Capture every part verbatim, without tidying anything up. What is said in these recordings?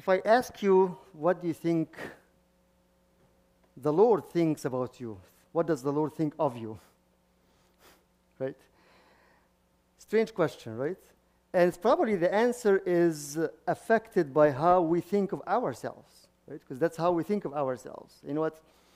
If I ask you, what do you think the Lord thinks about you? What does the Lord think of you? Right? Strange question, right? And it's probably the answer is affected by how we think of ourselves, right? Because that's how we think of ourselves. You know what?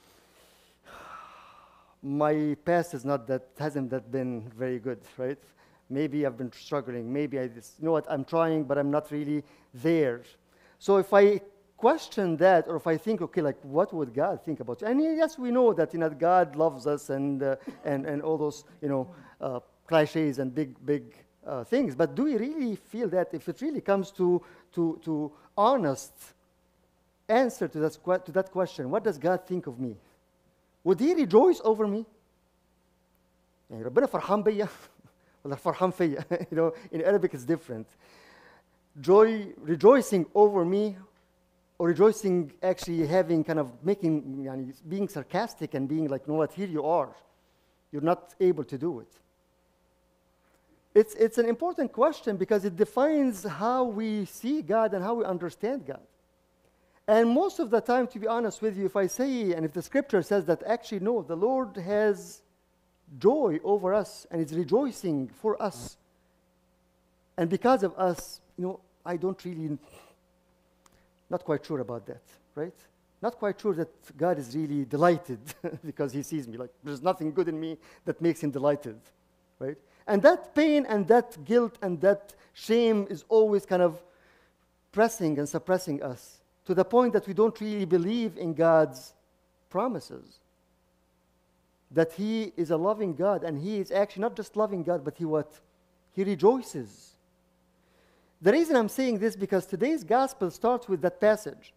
My past is not that, hasn't that been very good, right? Maybe I've been struggling. Maybe I just, you know what? I'm trying, but I'm not really there. So if I question that, or if I think, okay, like, what would God think about you? And yes, we know that, you know, God loves us and uh, and and all those, you know, uh, cliches and big big uh, things. But do we really feel that? If it really comes to to to honest answer to that to that question, what does God think of me? Would He rejoice over me? يعني ربنا فرحان بيا ولا فرحان فيا? You know, in Arabic it's different. Joy, rejoicing over me, or rejoicing actually having kind of making, yani, being sarcastic and being like, no, what, here you are. You're not able to do it. It's, it's an important question because it defines how we see God and how we understand God. And most of the time, to be honest with you, if I say, and if the scripture says that actually, no, the Lord has joy over us and is rejoicing for us. And because of us, you know, I don't really, not quite sure about that, right? Not quite sure that God is really delighted because He sees me. Like, there's nothing good in me that makes Him delighted, right? And that pain and that guilt and that shame is always kind of pressing and suppressing us to the point that we don't really believe in God's promises. That He is a loving God, and He is actually not just loving God, but He what? He rejoices. The reason I'm saying this because today's gospel starts with that passage.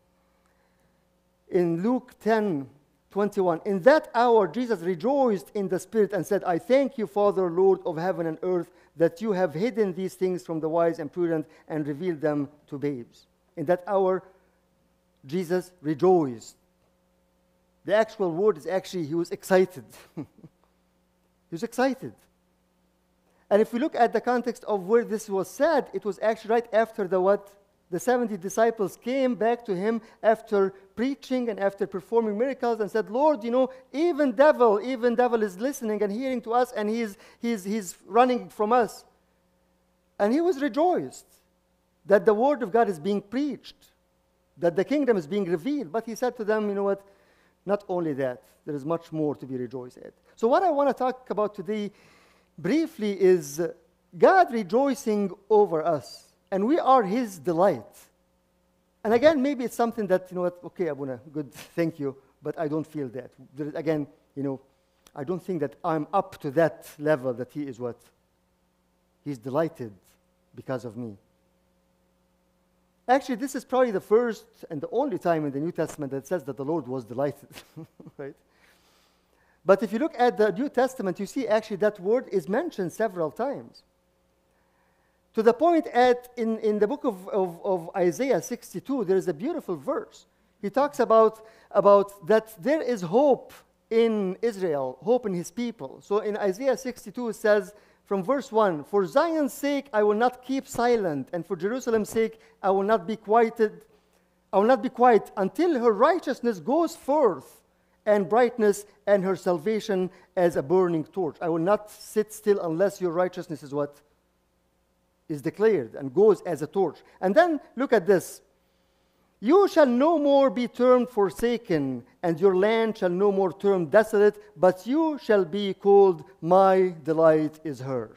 In Luke ten twenty-one, in that hour Jesus rejoiced in the Spirit and said, I thank you, Father, Lord of heaven and earth, that you have hidden these things from the wise and prudent and revealed them to babes. In that hour, Jesus rejoiced. The actual word is actually, he was excited. He was excited. And if we look at the context of where this was said, it was actually right after the what? The seventy disciples came back to him after preaching and after performing miracles and said, Lord, you know, even devil, even devil is listening and hearing to us, and he's, he's, he's running from us. And he was rejoiced that the word of God is being preached, that the kingdom is being revealed. But he said to them, you know what? Not only that, there is much more to be rejoiced at. So what I want to talk about today briefly is God rejoicing over us, and we are His delight. And again, maybe it's something that, you know what, okay, Abuna, good, thank you, but I don't feel that. There is, again, you know, I don't think that I'm up to that level that He is what? He's delighted because of me. Actually, this is probably the first and the only time in the New Testament that says that the Lord was delighted, right? But if you look at the New Testament, you see actually that word is mentioned several times. To the point at, in, in the book of, of, of Isaiah sixty-two, there is a beautiful verse. He talks about, about that there is hope in Israel, hope in His people. So in Isaiah sixty-two, it says, from verse one, for Zion's sake I will not keep silent, and for Jerusalem's sake I will not be quieted, I will not be quiet until her righteousness goes forth, and brightness, and her salvation as a burning torch. I will not sit still unless your righteousness is what? Is declared and goes as a torch. And then look at this. You shall no more be termed forsaken, and your land shall no more termed desolate, but you shall be called, my delight is hers.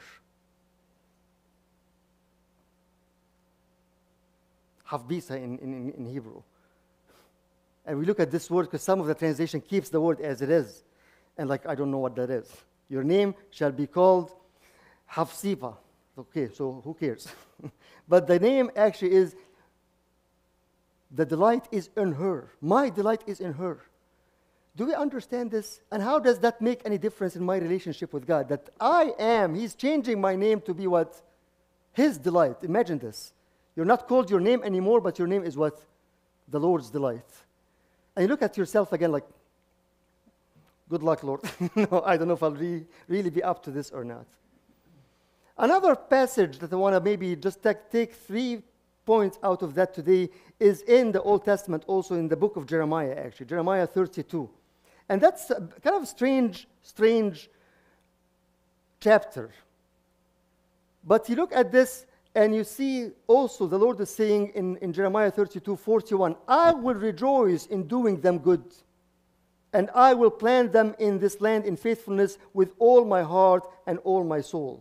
Havbisa in, in, in Hebrew. And we look at this word because some of the translation keeps the word as it is. And like, I don't know what that is. Your name shall be called Hafsifa. Okay, so who cares? But the name actually is, the delight is in her. My delight is in her. Do we understand this? And how does that make any difference in my relationship with God? That I am, He's changing my name to be what? His delight. Imagine this. You're not called your name anymore, but your name is what? The Lord's delight. And you look at yourself again like, good luck, Lord. No, I don't know if I'll re- really be up to this or not. Another passage that I want to maybe just take, take three points out of that today is in the Old Testament, also in the book of Jeremiah, actually, Jeremiah thirty-two. And that's a kind of a strange, strange chapter. But you look at this, and you see also the Lord is saying in, in Jeremiah thirty-two, forty-one, I will rejoice in doing them good, and I will plant them in this land in faithfulness with all my heart and all my soul.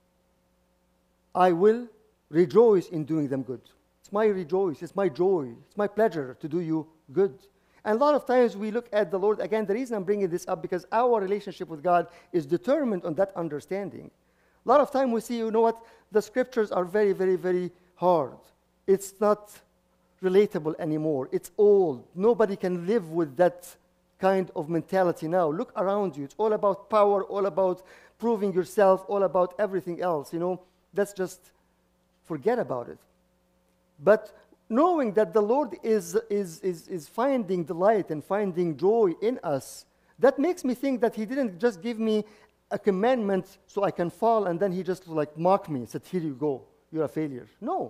I will rejoice in doing them good. It's my rejoice, it's my joy, it's my pleasure to do you good. And a lot of times we look at the Lord, again, the reason I'm bringing this up, because our relationship with God is determined on that understanding. A lot of time we see, you know what, the scriptures are very, very, very hard. It's not relatable anymore. It's old. Nobody can live with that kind of mentality now. Look around you. It's all about power, all about proving yourself, all about everything else. You know, let's just forget about it. But knowing that the Lord is, is, is, is finding delight and finding joy in us, that makes me think that He didn't just give me a commandment so I can fall, and then He just like mocked me and said, here you go, you're a failure. No.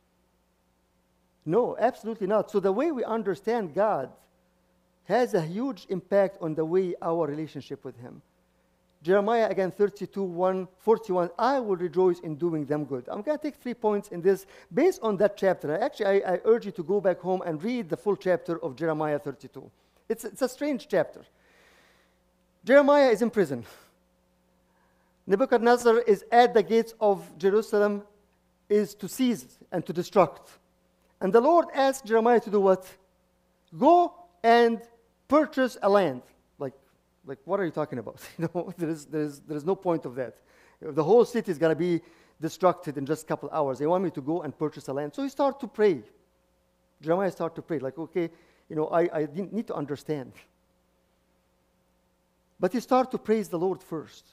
No, absolutely not. So the way we understand God has a huge impact on the way our relationship with Him. Jeremiah, again, thirty-two, one, forty-one, I will rejoice in doing them good. I'm going to take three points in this based on that chapter. Actually, I, I urge you to go back home and read the full chapter of Jeremiah thirty-two. It's, it's a strange chapter. Jeremiah is in prison. Nebuchadnezzar is at the gates of Jerusalem, is to seize and to destruct. And the Lord asked Jeremiah to do what? Go and purchase a land. Like, like what are you talking about? You know, there is, there is, there is no point of that. The whole city is going to be destructed in just a couple hours. They want me to go and purchase a land. So he started to pray. Jeremiah started to pray, like, okay, you know, I, I didn't need to understand. But he started to praise the Lord first.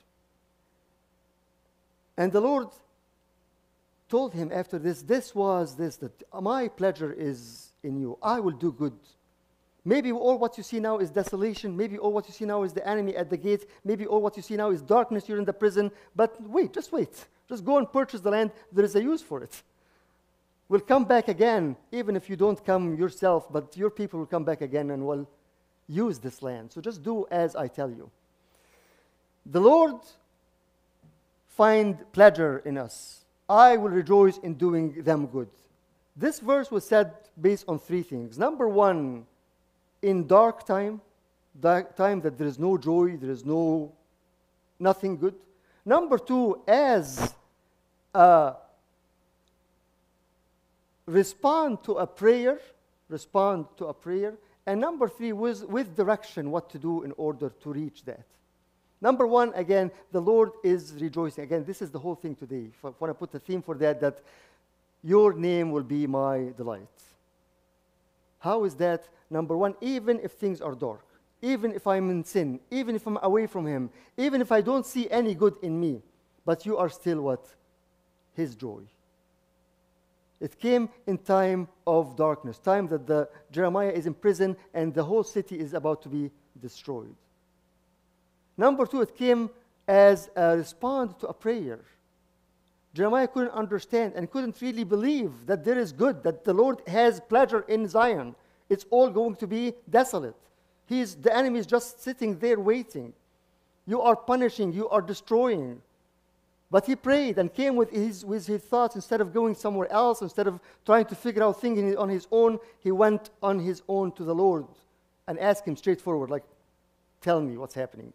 And the Lord told him after this, this was this, that my pleasure is in you. I will do good. Maybe all what you see now is desolation. Maybe all what you see now is the enemy at the gate. Maybe all what you see now is darkness. You're in the prison. But wait, just wait. Just go and purchase the land. There is a use for it. We'll come back again, even if you don't come yourself, but your people will come back again and will use this land. So just do as I tell you. The Lord find pleasure in us. I will rejoice in doing them good. This verse was said based on three things. Number one, in dark time, dark time that there is no joy, there is no nothing good. Number two, as a respond to a prayer, respond to a prayer. And number three, with, with direction, what to do in order to reach that. Number one, again, the Lord is rejoicing. Again, this is the whole thing today. If I want to put a theme for that, that your name will be my delight. How is that? Number one, even if things are dark, even if I'm in sin, even if I'm away from Him, even if I don't see any good in me, but you are still what? His joy. It came in time of darkness, time that the Jeremiah is in prison and the whole city is about to be destroyed. Number two, it came as a response to a prayer. Jeremiah couldn't understand and couldn't really believe that there is good, that the Lord has pleasure in Zion. It's all going to be desolate. He's, the enemy is just sitting there waiting. You are punishing, you are destroying. But he prayed and came with his, with his thoughts. Instead of going somewhere else, instead of trying to figure out things on his own, he went on his own to the Lord and asked Him straightforward, like, tell me what's happening.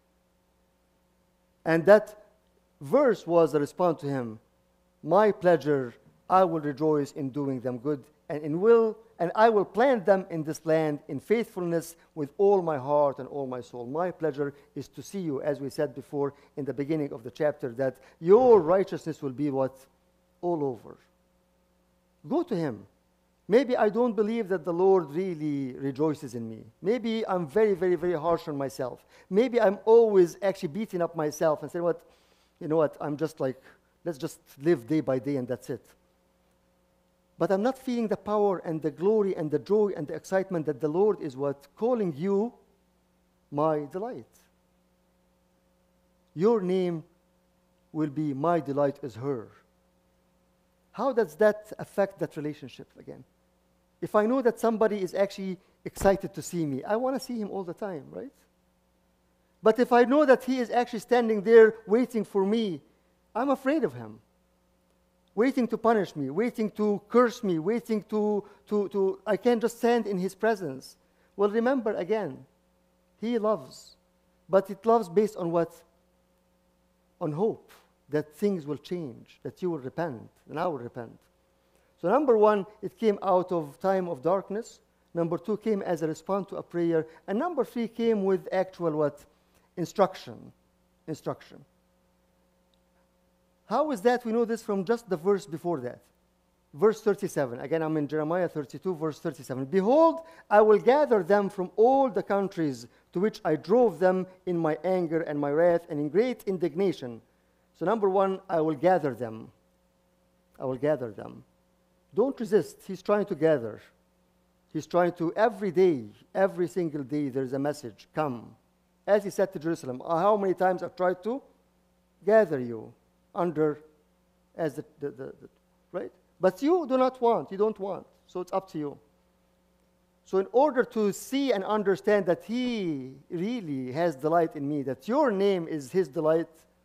And that verse was a response to him. My pleasure, I will rejoice in doing them good, and in will, and I will plant them in this land in faithfulness with all my heart and all my soul. My pleasure is to see you, as we said before in the beginning of the chapter, that your righteousness will be what? All over. Go to Him. Maybe I don't believe that the Lord really rejoices in me. Maybe I'm very, very, very harsh on myself. Maybe I'm always actually beating up myself and saying, what, you know what, I'm just like, let's just live day by day and that's it. But I'm not feeling the power and the glory and the joy and the excitement that the Lord is what? Calling you my delight. Your name will be my delight is her. how does that affect that relationship again? If I know that somebody is actually excited to see me, I want to see him all the time, right? But if I know that he is actually standing there waiting for me, I'm afraid of him. Waiting to punish me, waiting to curse me, waiting to, to, to, I can't just stand in his presence. Well, remember again, he loves. But it loves based on what? On hope, that things will change, that you will repent, and I will repent. So number one, it came out of time of darkness. Number two came as a response to a prayer. And number three came with actual what? Instruction. Instruction. How is that? We know this from just the verse before that. Verse thirty-seven. Again, I'm in Jeremiah thirty-two, verse thirty-seven. Behold, I will gather them from all the countries to which I drove them in my anger and my wrath and in great indignation. So number one, I will gather them. I will gather them. Don't resist. He's trying to gather. He's trying to, every day, every single day, there's a message. Come. As he said to Jerusalem, how many times I've tried to gather you under, as the, the, the, the, right? But you do not want. You don't want. So it's up to you. So in order to see and understand that he really has delight in me, that your name is his delight,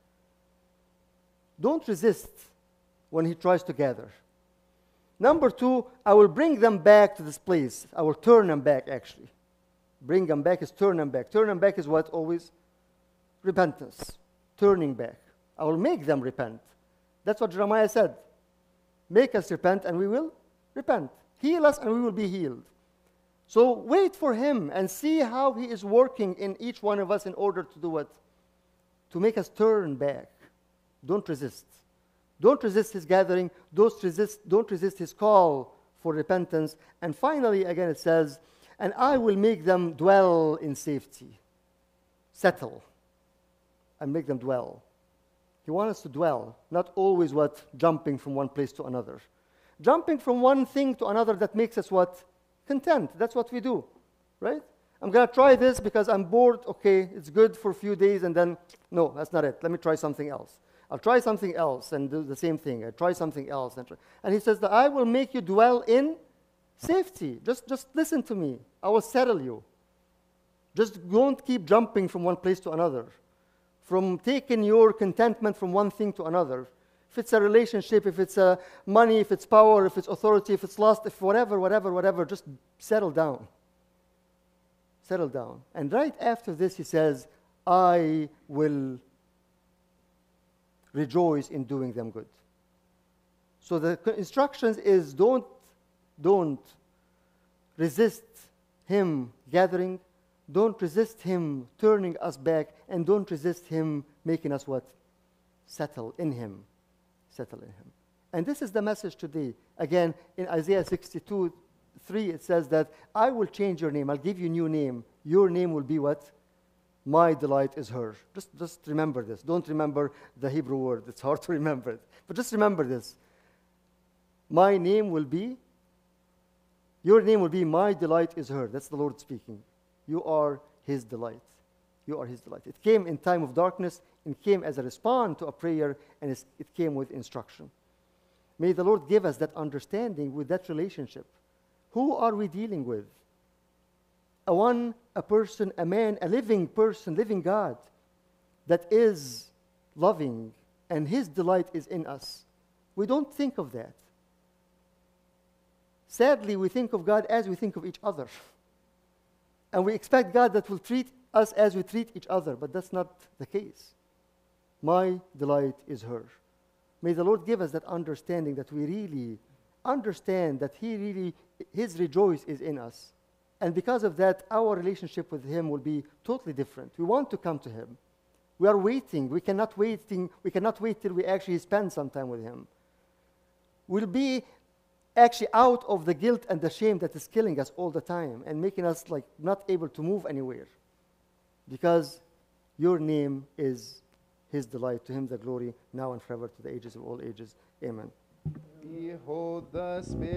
don't resist when he tries to gather. Number two, I will bring them back to this place. I will turn them back, actually. Bring them back is turn them back. Turn them back is what always? Repentance. Turning back. I will make them repent. That's what Jeremiah said. Make us repent and we will repent. Heal us and we will be healed. So wait for him and see how he is working in each one of us in order to do what? To make us turn back. Don't resist. Don't resist his gathering. Don't resist, don't resist his call for repentance. And finally, again, it says, and I will make them dwell in safety. Settle. And make them dwell. He wants us to dwell, not always what? Jumping from one place to another. Jumping from one thing to another that makes us what? Content. That's what we do, right? I'm going to try this because I'm bored. Okay, it's good for a few days, and then, no, that's not it. Let me try something else. I'll try something else and do the same thing. I try something else. And, try. and he says that I will make you dwell in safety. Just, just listen to me. I will settle you. Just don't keep jumping from one place to another. From taking your contentment from one thing to another. If it's a relationship, if it's a money, if it's power, if it's authority, if it's lust, if whatever, whatever, whatever, just settle down. Settle down. And right after this, he says, I will rejoice in doing them good. So the instructions is don't, don't resist him gathering. Don't resist him turning us back, and don't resist him making us what? Settle in him. Settle in him. And this is the message today. Again, in Isaiah sixty-two, three, it says that I will change your name. I'll give you a new name. Your name will be what? My delight is her. Just, just remember this. Don't remember the Hebrew word. It's hard to remember it. But just remember this. My name will be, your name will be, my delight is her. That's the Lord speaking. You are his delight. You are his delight. It came in time of darkness. It came as a response to a prayer, and it came with instruction. May the Lord give us that understanding with that relationship. Who are we dealing with? A one, a person, a man, a living person, living God that is loving, and his delight is in us. We don't think of that. Sadly, we think of God as we think of each other. And we expect God that will treat us as we treat each other, but that's not the case. My delight is her. May the Lord give us that understanding that we really understand that he really, his rejoice is in us. And because of that, our relationship with him will be totally different. We want to come to him. We are waiting. We cannot waiting. We cannot wait till we actually spend some time with him. We'll be actually out of the guilt and the shame that is killing us all the time and making us like not able to move anywhere. Because your name is his delight. To him the glory now and forever, to the ages of all ages. Amen. Behold the Spirit.